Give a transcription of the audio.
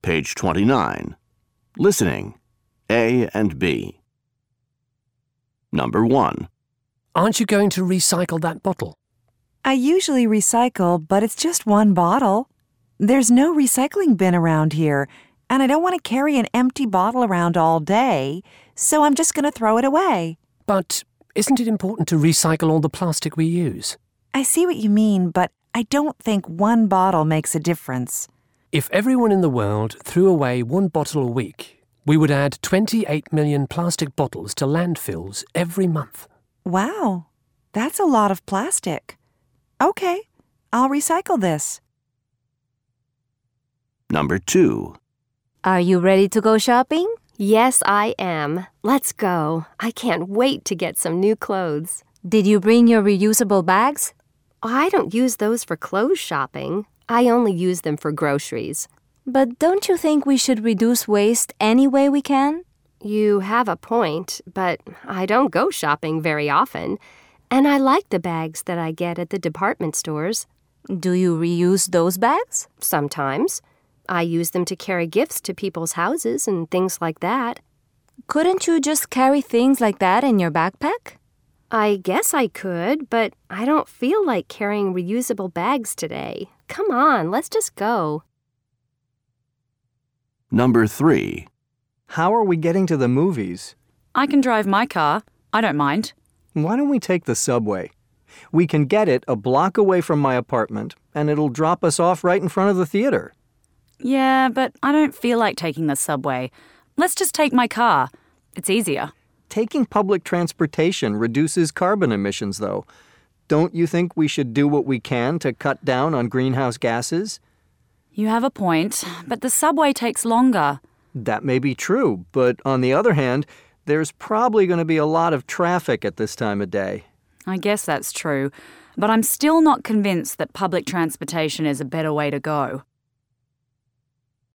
Page 29. Listening. A and B. Number 1. Aren't you going to recycle that bottle? I usually recycle, but it's just one bottle. There's no recycling bin around here, and I don't want to carry an empty bottle around all day, so I'm just going to throw it away. But isn't it important to recycle all the plastic we use? I see what you mean, but I don't think one bottle makes a difference. If everyone in the world threw away one bottle a week, we would add 28 million plastic bottles to landfills every month. Wow, that's a lot of plastic. Okay, I'll recycle this. Number 2. Are you ready to go shopping? Yes, I am. Let's go. I can't wait to get some new clothes. Did you bring your reusable bags? I don't use those for clothes shopping. I only use them for groceries. But don't you think we should reduce waste any way we can? You have a point, but I don't go shopping very often. And I like the bags that I get at the department stores. Do you reuse those bags? Sometimes. I use them to carry gifts to people's houses and things like that. Couldn't you just carry things like that in your backpack? I guess I could, but I don't feel like carrying reusable bags today. Come on, let's just go. Number 3. How are we getting to the movies? I can drive my car. I don't mind. Why don't we take the subway? We can get it a block away from my apartment, and it'll drop us off right in front of the theater. Yeah, but I don't feel like taking the subway. Let's just take my car. It's easier. Taking public transportation reduces carbon emissions, though. Don't you think we should do what we can to cut down on greenhouse gases? You have a point, but the subway takes longer. That may be true, but on the other hand, there's probably going to be a lot of traffic at this time of day. I guess that's true, but I'm still not convinced that public transportation is a better way to go.